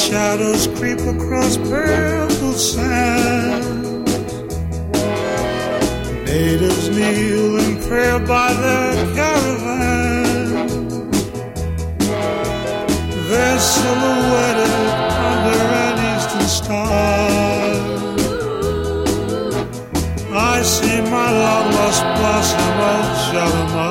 Shadows creep across purple sand. Natives kneel in prayer by their caravan. They're silhouetted under an eastern star. I see my long lost blossom of Shalimar.